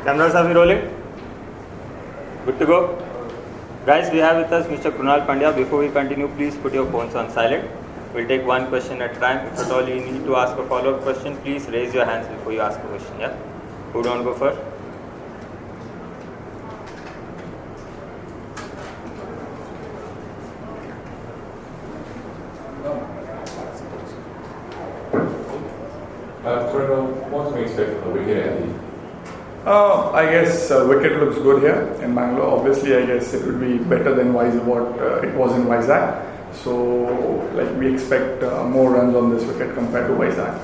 Cameras are we rolling? Good to go? Guys, we have with us Mr. Krunal Pandya. Before we continue, please put your phones on silent. We'll take one question at a time. If at all you need to ask a follow-up question, please raise your hands before you ask a question. Yeah? Who don't go first? What can we expect from the wicket, Andy? I guess wicket looks good here in Bangalore. Obviously, I guess it will be better than what it was in Vizag. So, we expect more runs on this wicket compared to Vizag.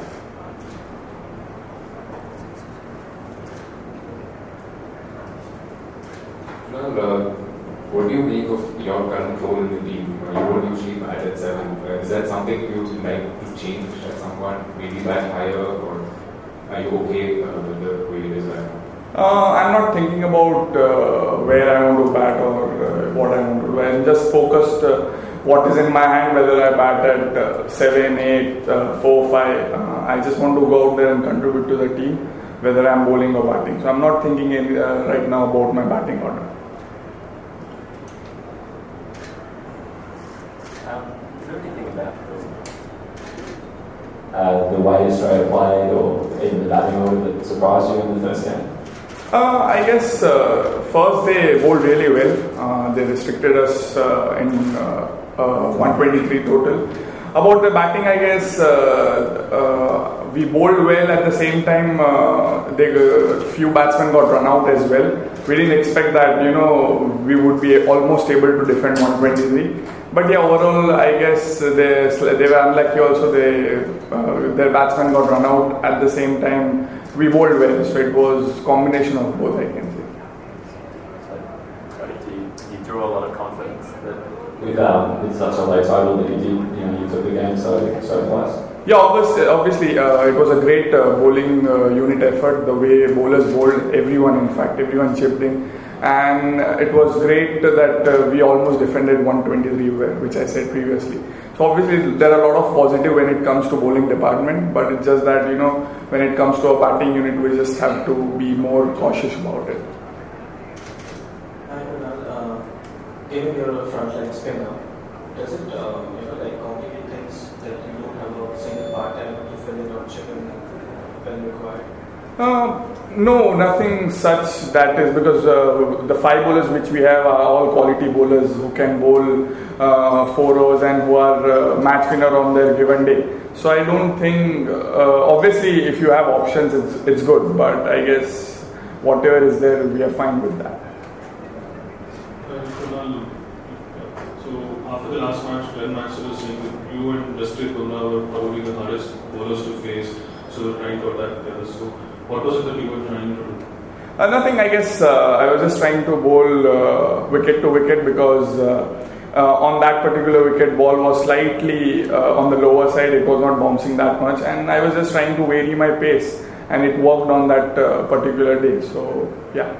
What do you make of your current role in the team? You don't usually bat at 7. Is that something you would like to change at some point? Maybe bat higher, or are you okay with the way it is right now? I'm not thinking about where I want to bat or what I want to do. I'm just focused what is in my hand, whether I bat at 7, 8, 4, 5. I just want to go out there and contribute to the team, whether I'm bowling or batting. So I'm not thinking right now about my batting order. Is there anything about the way Australia played, or even the batting order, that surprised you in the first game? I guess first they bowled really well. They restricted us in 123 total. About the batting, I guess we bowled well. At the same time, few batsmen got run out as well. We didn't expect that, we would be almost able to defend 123. But yeah, overall, I guess they were unlucky also. Their batsmen got run out. At the same time, we bowled well. So it was a combination of both, I can say. So you drew a lot of confidence with such a low total that you took the game so close. Yeah, obviously, it was a great bowling unit effort. The way bowlers bowled, everyone chipped in, and it was great that we almost defended 123, which I said previously. So obviously, there are a lot of positive when it comes to bowling department, but it's just that when it comes to a batting unit, we just have to be more cautious about it. And given you're a frontline spinner, does it complicate things that you don't have a single part-time to fill in or chip in when required? No, nothing such that is, because the 5 bowlers which we have are all quality bowlers who can bowl 4 overs and who are match winner on their given day. So I don't think, obviously if you have options it's good, but I guess whatever is there we are fine with that. So after the last match, when Max was saying that you and Jasprit Bumrah were probably the hardest bowlers to face, so trying to attack the others. So what was it that you were trying to do? Nothing, I guess I was just trying to bowl wicket to wicket, because on that particular wicket, ball was slightly on the lower side. It was not bouncing that much, and I was just trying to vary my pace, and it worked on that particular day. So yeah.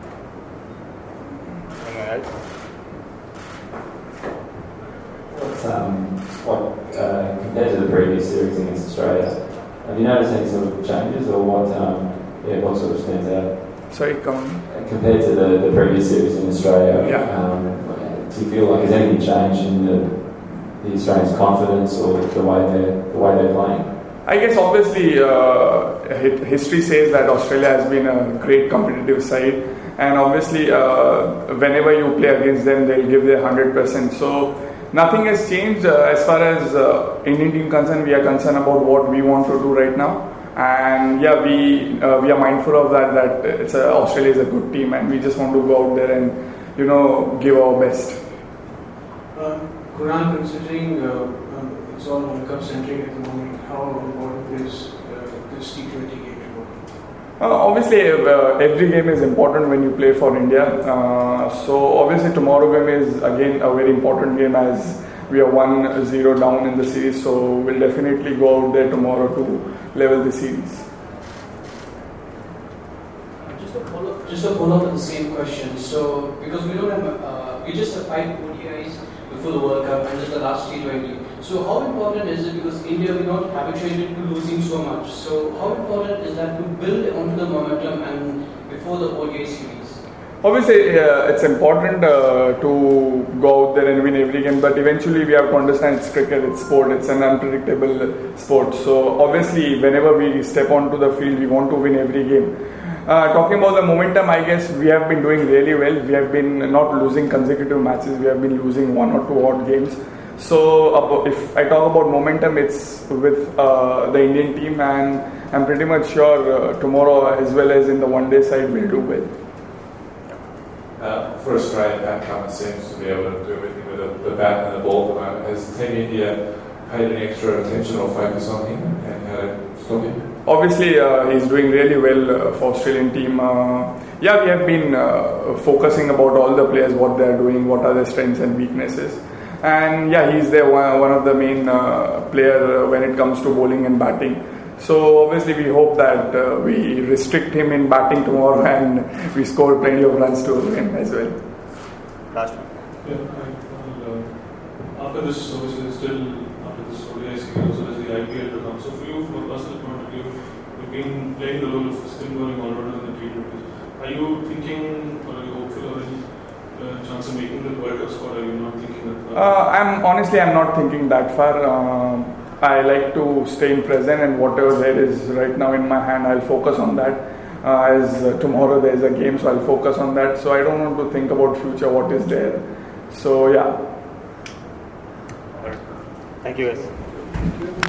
Compared to the previous series against Australia, have you noticed any sort of changes, or what sort of stands out? Sorry, come on. Compared to the previous series in Australia, do you feel like has anything changed in the Australians' confidence or the way they're playing? I guess obviously history says that Australia has been a great competitive side, and obviously whenever you play against them, they'll give their 100%. So nothing has changed as far as Indian team concerned. We are concerned about what we want to do right now, and yeah, we are mindful of that Australia is a good team, and we just want to go out there and give our best. Kunal, considering it's all World Cup centric at the moment, how important is this T20 game to work? Obviously, every game is important when you play for India. So obviously, tomorrow game is again a very important game, as we are 1-0 down in the series. So we'll definitely go out there tomorrow to level the series. Just a follow-up on the same question. So because we don't have, we just have 5 ODIs before the World Cup and just the last T20. So how important is it, because India we're not habituated to losing so much. So how important is that to build onto the momentum and before before the ODI series? Obviously, it's important to go out there and win every game, but eventually we have to understand it's cricket, it's sport, it's an unpredictable sport. So obviously, whenever we step onto the field, we want to win every game. Talking about the momentum, I guess we have been doing really well. We have been not losing consecutive matches. We have been losing 1 or 2 odd games. So if I talk about momentum, it's with the Indian team, and I'm pretty much sure tomorrow as well as in the one-day side we'll do well. First try, Pat Cummins seems to be able to do everything with the bat and the ball. Has Team India paid any extra attention or focus on him and how to stop him? Obviously, he's doing really well for Australian team. We have been focusing about all the players, what they are doing, what are their strengths and weaknesses. And he's there, one of the main player when it comes to bowling and batting. So obviously we hope that we restrict him in batting tomorrow and we score plenty of runs to him as well. Last one. After this, obviously still after this ODI series, also as the IPL to come. So for you, from a personal point of view, you've been playing the role of spin bowling all-rounder in the T20s. Are you thinking, or are you hopeful of any chance of making the World Cup squad? Are you not thinking that? I'm not thinking that far. I like to stay in present, and whatever there is right now in my hand, I'll focus on that. As tomorrow there is a game, so I'll focus on that. So I don't want to think about future, what is there. So Thank you guys.